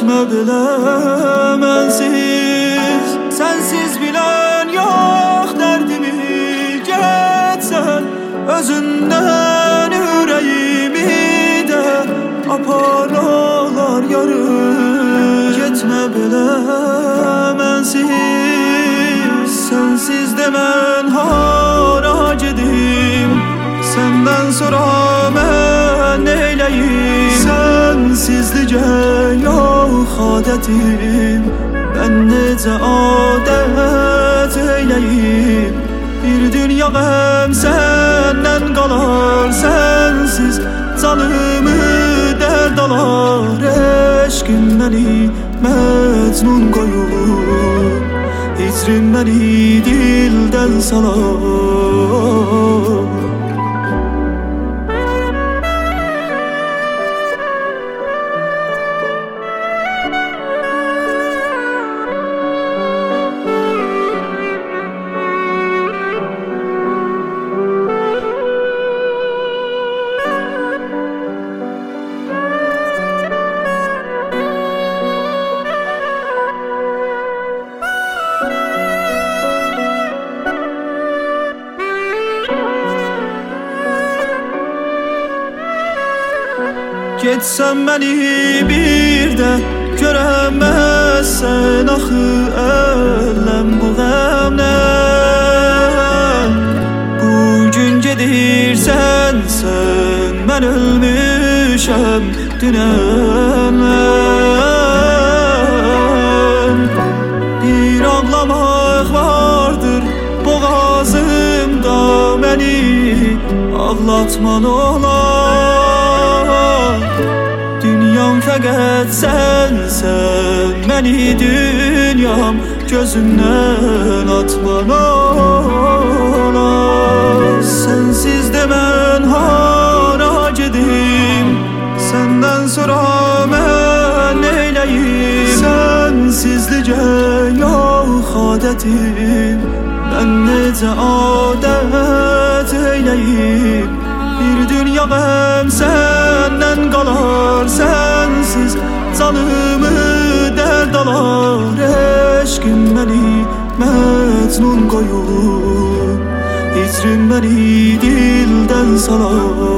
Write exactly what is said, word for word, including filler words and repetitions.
Getmə belə mənsiz, sənsiz bilən yox dərdimi. Getsən özündən ürəyimi də apararlar yarı. Getmə belə mənsiz, sənsiz də mən hara gedim. Səndən sonra mən neyləyim? Sensizlicə yox adətim, mən necə adət eyləyim? Bir dünya qəm səndən qalar, sənsiz canımı dərd alar. Eşqin məni məcnun qoyur, hicrin məni dildən salar. Getsən məni bir də görəməzsən axı ələm bu qəmdən. Bugün gedirsən sən, mən ölmüşəm dünəmən. Bir ağlamaq vardır boğazımda, məni ağlatman olar. Dünyam fəqət sənsən, məni dünyam gözümdən atman olar. Sənsiz də mən hara gedim, səndən sonra mən neyləyim? Sənsizlicə yox adətim, mən necə adət eyləyim? Bir dünya qəm səndən qalar, sənsiz canımı dərd alar. Eşqin məni məcnun qoyur, hicrin məni dildən salar.